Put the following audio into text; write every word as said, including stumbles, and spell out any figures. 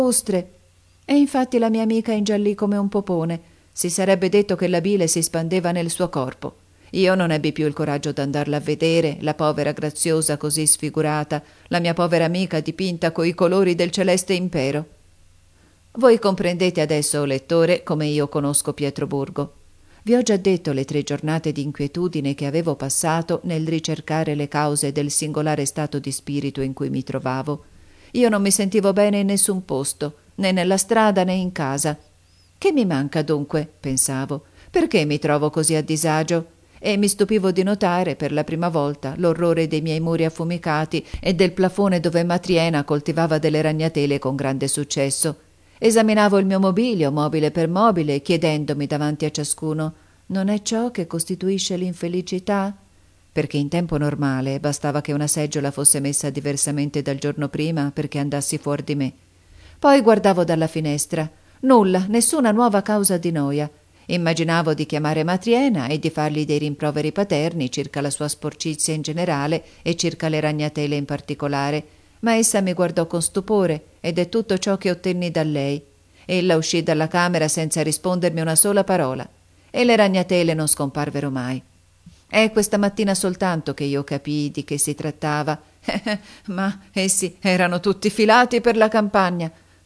mostre. E infatti la mia amica ingiallì come un popone. Si sarebbe detto che la bile si spandeva nel suo corpo. Io non ebbi più il coraggio d'andarla a vedere, la povera Graziosa così sfigurata, la mia povera amica dipinta coi colori del celeste impero. Voi comprendete adesso, o lettore, come io conosco Pietroburgo. Vi ho già detto le tre giornate di inquietudine che avevo passato nel ricercare le cause del singolare stato di spirito in cui mi trovavo. Io non mi sentivo bene in nessun posto, né nella strada né in casa. Che mi manca dunque, pensavo? Perché mi trovo così a disagio? E mi stupivo di notare per la prima volta l'orrore dei miei muri affumicati e del plafone dove Matriena coltivava delle ragnatele con grande successo. Esaminavo il mio mobilio, mobile per mobile, chiedendomi davanti a ciascuno: non è ciò che costituisce l'infelicità? Perché in tempo normale bastava che una seggiola fosse messa diversamente dal giorno prima perché andassi fuor di me. Poi guardavo dalla finestra. Nulla, nessuna nuova causa di noia. Immaginavo di chiamare Matriena e di fargli dei rimproveri paterni circa la sua sporcizia in generale e circa le ragnatele in particolare, ma essa mi guardò con stupore ed è tutto ciò che ottenni da lei. Ella uscì dalla camera senza rispondermi una sola parola e le ragnatele non scomparvero mai. È questa mattina soltanto che io capii di che si trattava, ma essi erano tutti filati per la campagna.